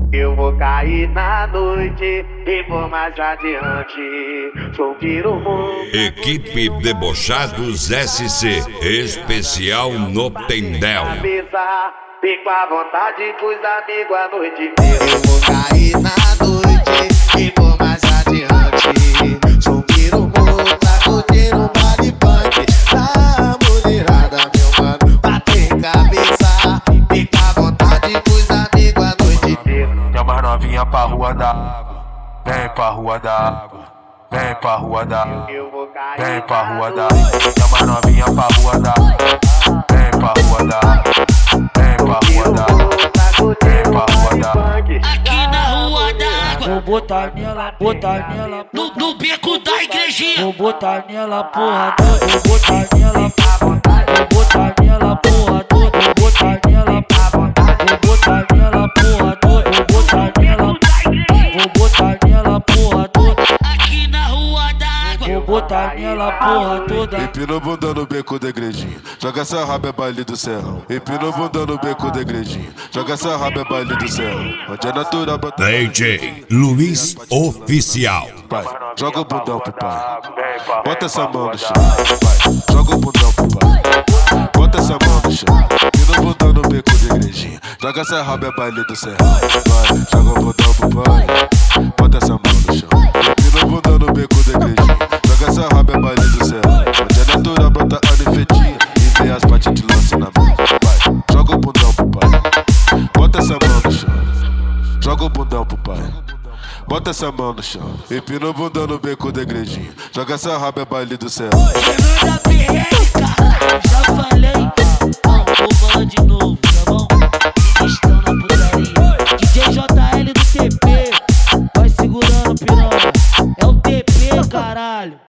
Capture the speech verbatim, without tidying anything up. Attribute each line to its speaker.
Speaker 1: Eu vou cair na noite e vou mais adiante. Sou piromundo.
Speaker 2: Equipe Debochados S C, especial no Tendel.
Speaker 1: Fico à vontade com os amigos a noite inteira. Eu vou cair na noite e vou mais adiante. Sou piromundo, tá curtindo um baile punk. Tá mulherada, meu mano, bater cabeça. Fico à vontade com os amigos a noite inteira.
Speaker 3: Chama novinha pra rua da água, vem pra rua da água, vem pra rua da água, vem pra rua da água. Chama novinha pra rua da água, vem pra rua da água, vem pra rua da água, vem pra rua da água.
Speaker 4: Aqui na rua da água,
Speaker 5: vou botar nela, botar nela
Speaker 4: no, no beco da igrejinha.
Speaker 5: Vou botar nela, porra toda, vou botar nela, vou botar nela, porra toda, vou botar nela, vou botar nela, porra toda, vou botar nela, vou botar nela, porra toda.
Speaker 4: Aqui na rua da água,
Speaker 5: vou botar nela, porra toda.
Speaker 3: Empina o bunda no beco da igrejinha, joga essa raba é baile do serrão. Empina o bunda no beco da igrejinha, joga essa raba é baile do serrão. Onde é natural botar
Speaker 2: D J Luiz Oficial.
Speaker 3: Pai, joga o bundão pro pai, bota essa mão no chão. Pai, joga o bundão pro pai, bota essa mão no chão. Empina o bundão no beco da igrejinha, joga essa raba é baile do serrão. Pai, joga o bundão pro pai, bota essa mão no chão. Empina o bundão no beco da igrejinha, joga essa raba é baile do serrão. Onde é natural botar anifetinha e vê as partes de lança na mão. Pai, joga o bundão pro pai, bota essa mão no chão. Joga o bundão pro pai, bota essa mão no chão. Empina o bundão no beco da igrejinha, joga essa raba é baile do céu.
Speaker 4: Cheiro da P R, cara, já falei, não, vou falar de novo.